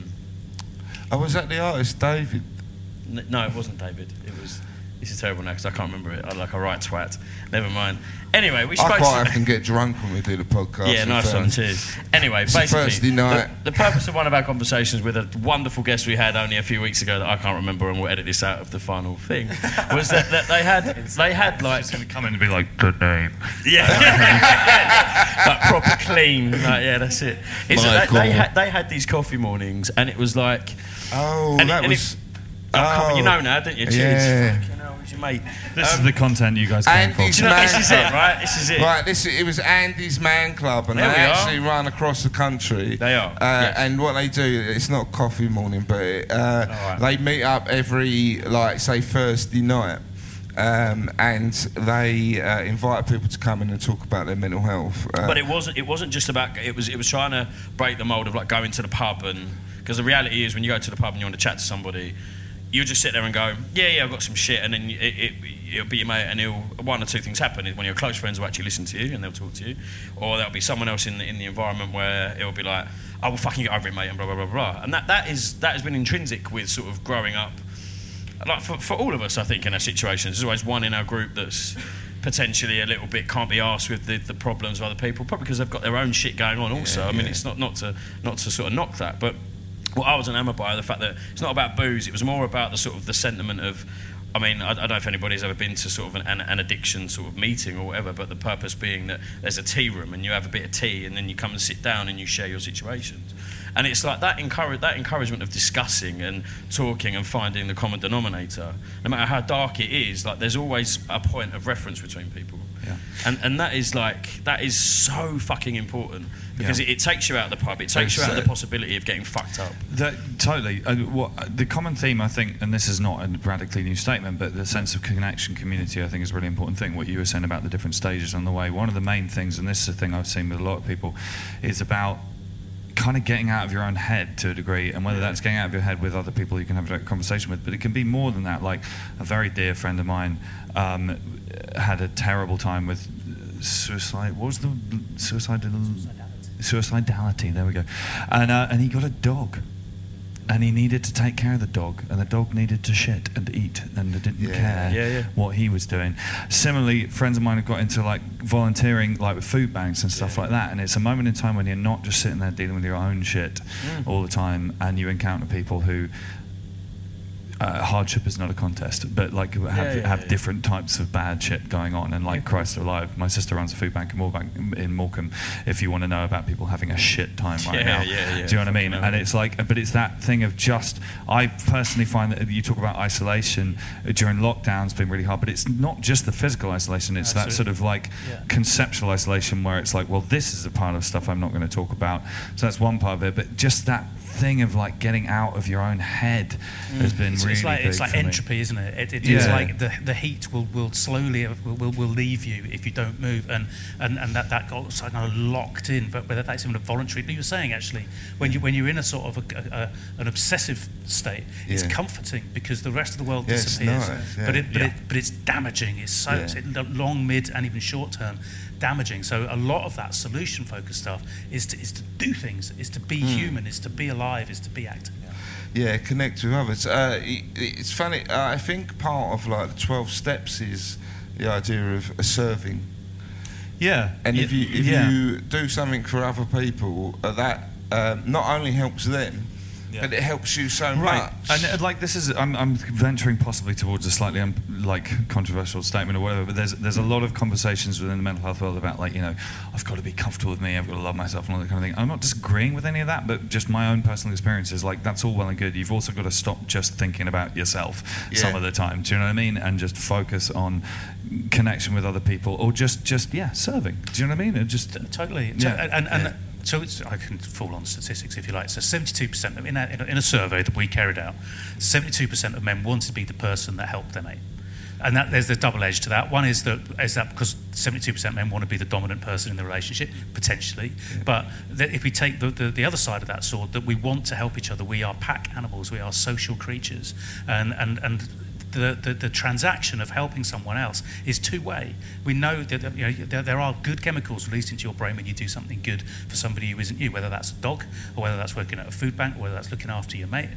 Oh, was that the artist David? No, it wasn't David. It was. This is terrible now because I can't remember it. I'm like a right twat. Never mind. Anyway, we spoke. I quite often get drunk when we do the podcast. Yeah, nice one, cheers. Anyway, it's basically, Thursday night. The purpose of one of our conversations with a wonderful guest we had only a few weeks ago that I can't remember, and we'll edit this out of the final thing, was that they had like. It's going to come in and be like, the name. Yeah. Like proper clean. Like, yeah, that's it. They had these coffee mornings, and it was like. Oh, that was. You know now, don't you? Cheers. Yeah. Fucking hell, who's your mate? This is the content you guys came for. Andy's Man This is Club. it, right? This is it. Right, it was Andy's Man Club, and There they we are. actually run across the country. They are, yes. And what they do, it's not coffee morning, but right. they meet up every, like, say, Thursday night. And they invite people to come in and talk about their mental health. But it wasn't just about. It was trying to break the mold of like going to the pub, and because the reality is when you go to the pub and you want to chat to somebody, you just sit there and go, yeah, I've got some shit, and then it'll be your mate, and one or two things happen. One of your close friends will actually listen to you and they'll talk to you, or there'll be someone else in the environment where it'll be like, oh, well, fucking get over it, mate, and blah blah blah blah. And that has been intrinsic with sort of growing up, like for all of us, I think, in our situations. There's always one in our group that's potentially a little bit can't be arsed with the problems of other people, probably because they've got their own shit going on also. Yeah, I mean, it's not to sort of knock that, but what I was enamoured by the fact that it's not about booze, it was more about the sort of the sentiment of, I mean, I don't know if anybody's ever been to sort of an addiction sort of meeting or whatever, but the purpose being that there's a tea room and you have a bit of tea and then you come and sit down and you share your situations. And it's like that encouragement of discussing and talking and finding the common denominator, no matter how dark it is, like there's always a point of reference between people. And that is so fucking important because it takes you out of the pub. It takes you out of the possibility of getting fucked up. Totally. The common theme, I think, and this is not a radically new statement, but the sense of connection, community, I think is a really important thing. What you were saying about the different stages on the way. One of the main things, and this is a thing I've seen with a lot of people, is about kind of getting out of your own head to a degree, and whether that's getting out of your head with other people you can have a conversation with, but it can be more than that. Like a very dear friend of mine had a terrible time with suicide. What was the suicidality? There we go. And he got a dog. And he needed to take care of the dog, and the dog needed to shit and eat, and didn't care what he was doing. Similarly, friends of mine have got into like volunteering, like with food banks and stuff like that. And it's a moment in time when you're not just sitting there dealing with your own shit all the time, and you encounter people who. Hardship is not a contest, but like have different types of bad shit going on, and like Christ alive, my sister runs a food bank in Morecambe. If you want to know about people having a shit time right now, do you know what I mean? And it's like, but it's that thing of just. I personally find that you talk about isolation during lockdown's been really hard, but it's not just the physical isolation. It's that sort of like conceptual isolation where it's like, well, this is a part of stuff I'm not going to talk about. So that's one part of it, but just that thing of like getting out of your own head has been really big. It's like entropy, isn't it? It's like the heat will slowly will leave you if you don't move, and that got kind of locked in. But whether that's even a voluntary, but you were saying actually when you're in a sort of an obsessive state, it's comforting because the rest of the world disappears. Nice, but it's damaging. It's long, mid, and even short term. Damaging. So a lot of that solution focused stuff is to do things, is to be human, is to be alive, is to be active. Connect with others. It's funny, I think part of like the 12 steps is the idea of serving. And if you do something for other people, that not only helps them, but it helps you so much. And like this is, I'm venturing possibly towards a slightly like controversial statement or whatever, but there's a lot of conversations within the mental health world about like, you know, I've got to be comfortable with me, I've got to love myself and all that kind of thing. I'm not disagreeing with any of that, but just my own personal experiences, like that's all well and good. You've also got to stop just thinking about yourself some of the time. Do you know what I mean? And just focus on connection with other people, or just serving. Do you know what I mean? It just totally. So I can fall on statistics if you like. So 72% in a survey that we carried out, 72% of men wanted to be the person that helped their mate. And there's the double edge to that. One is that because 72% of men want to be the dominant person in the relationship, potentially. But if we take the other side of that sword, that we want to help each other, we are pack animals, we are social creatures. And the transaction of helping someone else is two-way. We know that there are good chemicals released into your brain when you do something good for somebody who isn't you, whether that's a dog, or whether that's working at a food bank, or whether that's looking after your mate.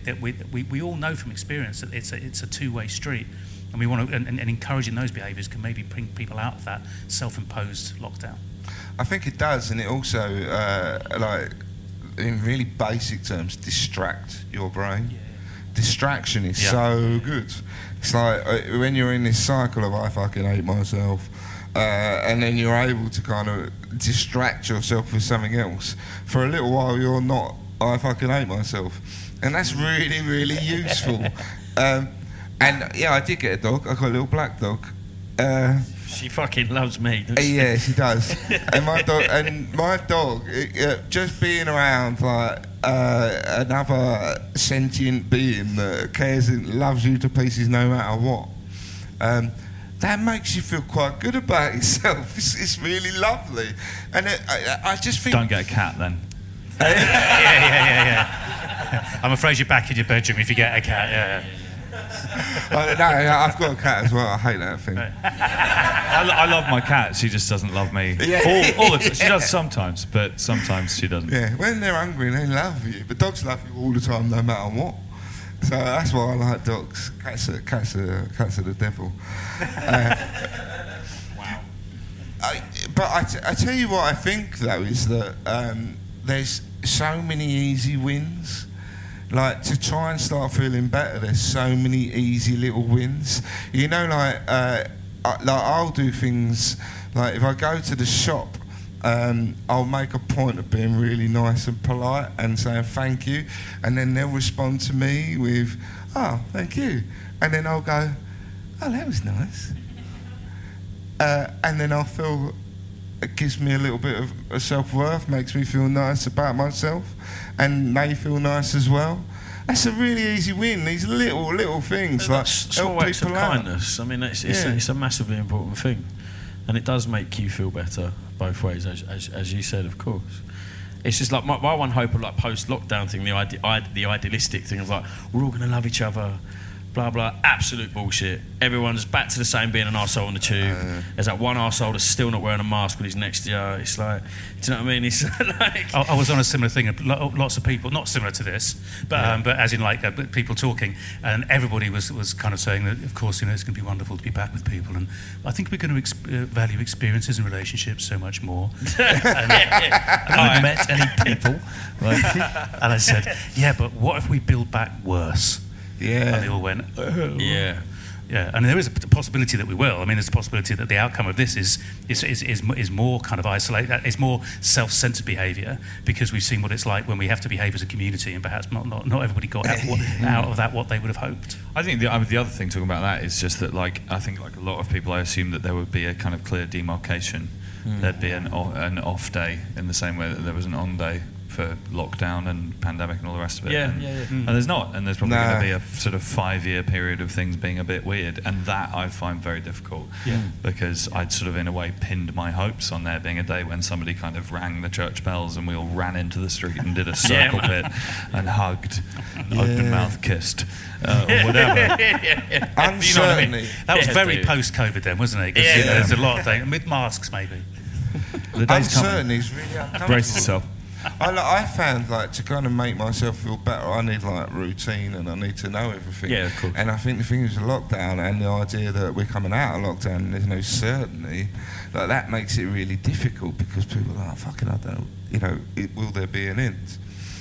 We all know from experience that it's a two-way street, and we want to and encouraging those behaviours can maybe bring people out of that self-imposed lockdown. I think it does, and it also like in really basic terms distract your brain. Distraction is so good. It's like when you're in this cycle of I fucking hate myself, and then you're able to kind of distract yourself with something else. For a little while you're not I fucking hate myself, and that's really, really useful. And I did get a dog. I got a little black dog. She fucking loves me, doesn't she? Yeah, she does. And my dog, just being around like another sentient being that cares and loves you to pieces no matter what, that makes you feel quite good about yourself. It's really lovely. And I just think... Don't get a cat then. Yeah. I'm afraid you're back in your bedroom if you get a cat, No, I've got a cat as well. I hate that thing. I love my cat. She just doesn't love me. All the time. She does sometimes, but sometimes she doesn't. Yeah, when they're hungry, they love you. But dogs love you all the time, no matter what. So that's why I like dogs. Cats are the devil. Wow. I tell you what I think though is that there's so many easy wins. Like, to try and start feeling better, there's so many easy little wins. You know, I'll do things, like if I go to the shop, I'll make a point of being really nice and polite and saying thank you, and then they'll respond to me with, oh, thank you. And then I'll go, oh, that was nice. and then I feel it gives me a little bit of self-worth, makes me feel nice about myself, and they feel nice as well. That's a really easy win. These little things like small help acts of people out. kindness. I mean, it's a massively important thing, and it does make you feel better both ways, as you said, of course. It's just like my one hope of like post-lockdown thing, the idealistic thing of like we're all going to love each other. Blah blah, absolute bullshit. Everyone's back to the same being an arsehole on the tube. There's that one arsehole that's still not wearing a mask when he's next to you. It's like, do you know what I mean? It's like I was on a similar thing. Lots of people, not similar to this, but as in like people talking, and everybody was kind of saying that, of course, it's going to be wonderful to be back with people, and I think we're going to value experiences and relationships so much more. And I haven't met any people, and I said, yeah, but what if we build back worse? Yeah. And they all went, oh. Yeah. Yeah, and there is a possibility that we will. I mean, there's a possibility that the outcome of this is more kind of isolated, it's more self-centered behaviour, because we've seen what it's like when we have to behave as a community, and perhaps not everybody got out of that what they would have hoped. I think the other thing talking about that is just that, like, I think like a lot of people, I assume that there would be a kind of clear demarcation. There'd be an off day in the same way that there was an on day for lockdown and pandemic and all the rest of it. And there's not, and there's probably going to be a sort of 5-year period of things being a bit weird, and that I find very difficult because I'd sort of in a way pinned my hopes on there being a day when somebody kind of rang the church bells and we all ran into the street and did a circle pit and hugged, open mouth kissed, or whatever. Uncertainty. You know what I mean? That was very post-COVID then, wasn't it? Because there's a lot of things, with masks maybe. The day's coming. Uncertainty is really uncomfortable. Brace yourself. I found like to kind of make myself feel better, I need like routine and I need to know everything. Yeah, of course. And I think the thing is the lockdown and the idea that we're coming out of lockdown and there's no certainty, like that makes it really difficult because people are like, fucking, I don't know, will there be an end?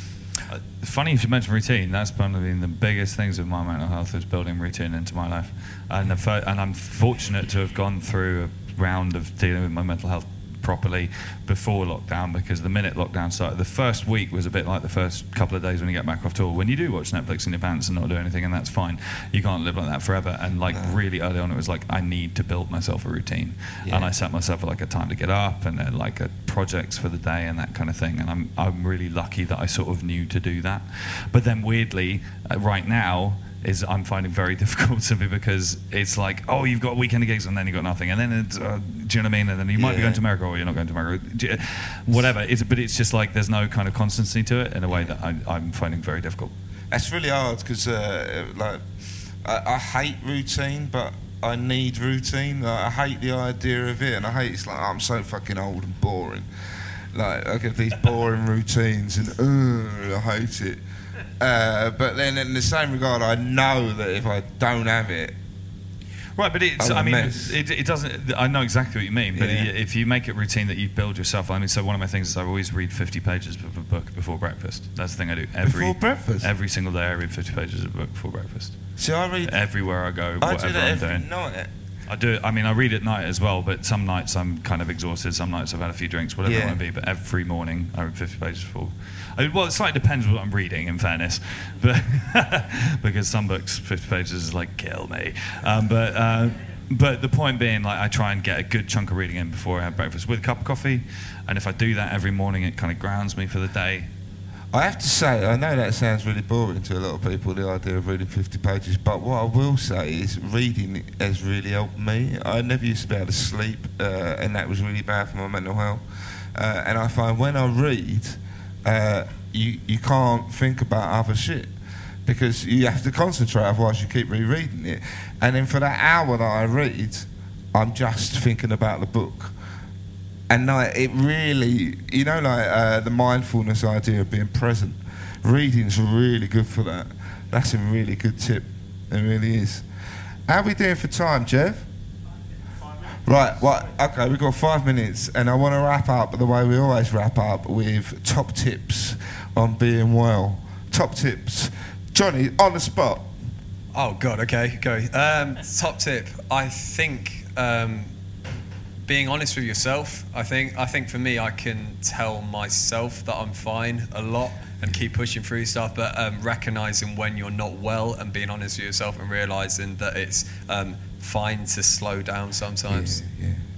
Funny if you mention routine. That's probably the biggest things with my mental health is building routine into my life, and I'm fortunate to have gone through a round of dealing with my mental health properly before lockdown, because the minute lockdown started, the first week was a bit like the first couple of days when you get back off tour, when you do watch Netflix in your pants and not do anything, and that's fine. You can't live like that forever. And like really early on, it was like I need to build myself a routine, and I set myself like a time to get up and then like a projects for the day and that kind of thing. And I'm really lucky that I sort of knew to do that. But then weirdly, right now, I'm finding very difficult simply because it's like, oh, you've got weekend gigs and then you've got nothing, and then it's, do you know what I mean? And then you might be going to America or you're not going to America, whatever. But it's just like there's no kind of constancy to it in a way that I'm finding very difficult. That's really hard because like I hate routine, but I need routine. Like, I hate the idea of it, and I hate it's like I'm so fucking old and boring. Like I get these boring routines and I hate it. But then in the same regard, I know that if I don't have it, right, but it's, I mean, it doesn't, I know exactly what you mean, but if you make it routine that you build yourself, I mean, so one of my things is I always read 50 pages of a book before breakfast. That's the thing I do. Before breakfast? Every single day I read 50 pages of a book before breakfast. See, I read... Everywhere I go, whatever I do that I'm doing. every night. I do. I mean, I read at night as well, but some nights I'm kind of exhausted. Some nights I've had a few drinks, whatever it might be. But every morning I read 50 pages full. Well, it slightly depends what I'm reading, in fairness, but because some books 50 pages is like kill me. But the point being, like, I try and get a good chunk of reading in before I have breakfast with a cup of coffee, and if I do that every morning, it kind of grounds me for the day. I have to say, I know that sounds really boring to a lot of people, the idea of reading 50 pages, but what I will say is reading has really helped me. I never used to be able to sleep, and that was really bad for my mental health. And I find when I read, you can't think about other shit, because you have to concentrate, otherwise you keep rereading it. And then for that hour that I read, I'm just thinking about the book. And like, it really, you know, like the mindfulness idea of being present, reading's really good for that. That's a really good tip. It really is. How are we doing for time, Jeff? Right, well, okay, we've got 5 minutes, and I want to wrap up the way we always wrap up with top tips on being well. Top tips. Johnny, on the spot. Oh, God, okay, go. Top tip, I think... being honest with yourself. I think for me, I can tell myself that I'm fine a lot and keep pushing through stuff, but recognizing when you're not well and being honest with yourself and realizing that it's fine to slow down sometimes.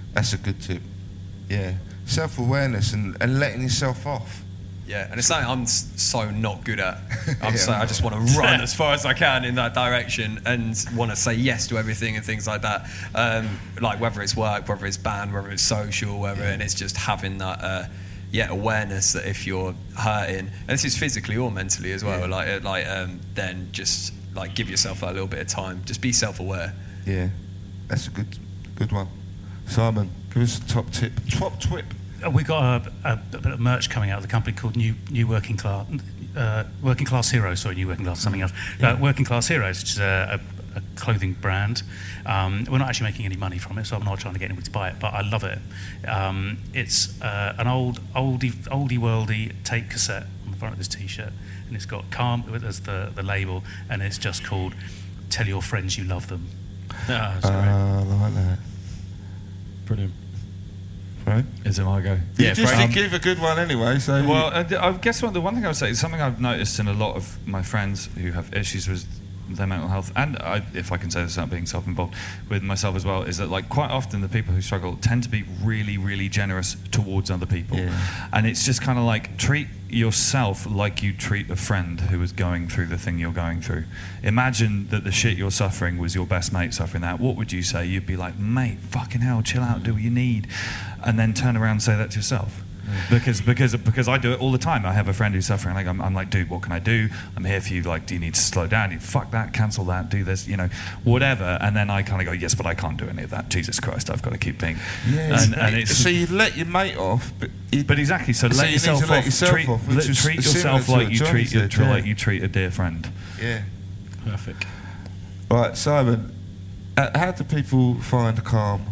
That's a good tip. Yeah. Self-awareness and letting yourself off. Yeah, and it's something I'm so not good at. I just want to run as far as I can in that direction and want to say yes to everything and things like that. Like whether it's work, whether it's band, whether it's social, and it's just having that awareness that if you're hurting, and this is physically or mentally as well, then just like give yourself that little bit of time. Just be self-aware. Yeah, that's a good one. Simon, give us a top tip. Top tip. We got a bit of merch coming out of the company called New Working Class Heroes. Sorry, New Working Class, something else. Working Class Heroes, which is a clothing brand. We're not actually making any money from it, so I'm not trying to get anybody to buy it, but I love it. It's an oldie worldy tape cassette on the front of this T-shirt, and it's got Calm as the label, and it's just called "Tell Your Friends You Love Them." I like that. Brilliant. Right? Is it my go? Yeah, you just give a good one anyway. So well, I guess the one thing I would say is something I've noticed in a lot of my friends who have issues with their mental health, and if I can say this without being self-involved with myself as well, is that like quite often the people who struggle tend to be really, really generous towards other people, and it's just kind of like treat yourself like you treat a friend who is going through the thing you're going through. Imagine that the shit you're suffering was your best mate suffering that. What would you say? You'd be like, mate, fucking hell, chill out, do what you need, and then turn around and say that to yourself. Because I do it all the time. I have a friend who's suffering. Like I'm like, dude, what can I do? I'm here for you. Like, do you need to slow down? Fuck that, cancel that, do this, whatever. And then I kind of go, yes, but I can't do any of that. Jesus Christ, I've got to keep being. Yes. And it's, so you let your mate off, but exactly. So let yourself off. Treat yourself like you treat a dear friend. Yeah. Perfect. Right, Simon. How do people find Calm?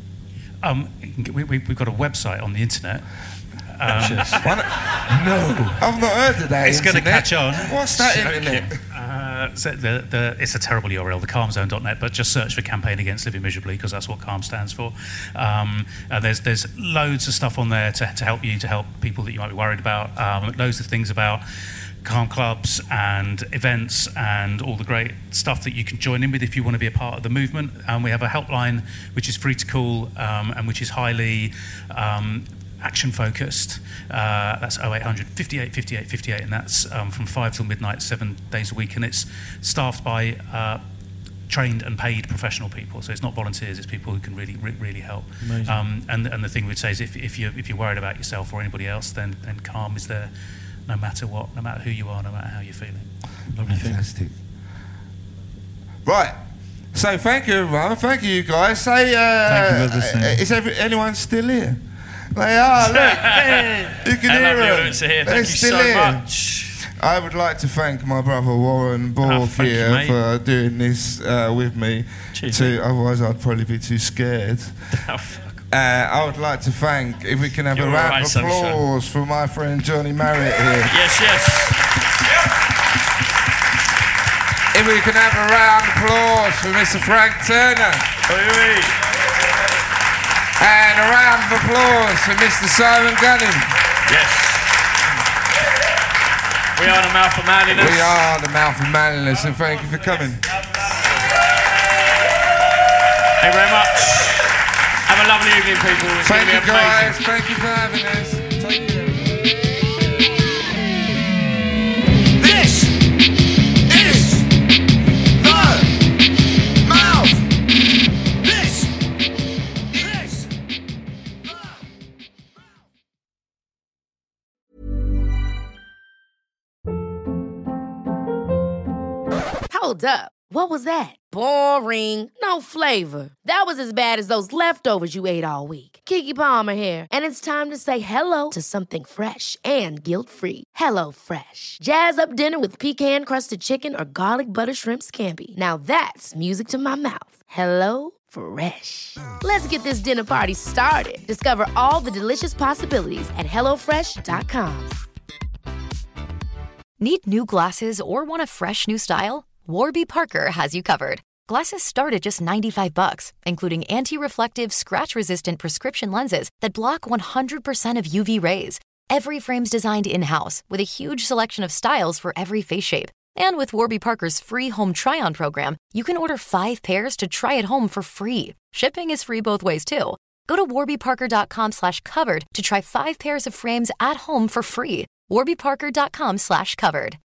We've got a website on the internet. No, I've not heard of that. It's going to catch on. What's that internet? It's a terrible URL, thecalmzone.net, but just search for Campaign Against Living Miserably, because that's what Calm stands for. There's loads of stuff on there to help people that you might be worried about. Loads of things about Calm clubs and events and all the great stuff that you can join in with if you want to be a part of the movement. We have a helpline which is free to call and which is highly action focused. That's 0800 58 58 58, and that's from 5 till midnight, 7 days a week, and it's staffed by trained and paid professional people, so it's not volunteers, it's people who can really help. And the thing we'd say is if you're worried about yourself or anybody else, then Calm is there no matter what, no matter who you are, no matter how you're feeling. Lovely. Fantastic. Right. So thank you, everyone. Thank you, guys. Say, thank you for listening. Is anyone still here? They are. Look, you can hear them. Thank you so much. I would like to thank my brother Warren Borg here for doing this with me. Cheers, otherwise, I'd probably be too scared. I would like to thank, if we can have a round of applause for my friend Johnny Marriott here. Yes. If we can have a round of applause for Mr. Frank Turner. And a round of applause for Mr. Simon Gunning. Yes. We are the Mouth of Manliness. We are the Mouth of Manliness, and thank you for coming. Thank you very much. Have a lovely evening, people. It's Thank you, guys. Amazing. Thank you for having us. Take care. This is the Mouth. This is the Mouth. Hold up. What was that? Boring. No flavor. That was as bad as those leftovers you ate all week. Keke Palmer here, and it's time to say hello to something fresh and guilt-free. Hello Fresh. Jazz up dinner with pecan-crusted chicken or garlic butter shrimp scampi. Now that's music to my mouth. Hello Fresh. Let's get this dinner party started. Discover all the delicious possibilities at HelloFresh.com. Need new glasses or want a fresh new style? Warby Parker has you covered. Glasses start at just $95, including anti-reflective, scratch-resistant prescription lenses that block 100% of UV rays. Every frame's designed in-house with a huge selection of styles for every face shape. And with Warby Parker's free home try-on program, you can order 5 pairs to try at home for free. Shipping is free both ways, too. Go to warbyparker.com/covered to try 5 pairs of frames at home for free. warbyparker.com/covered.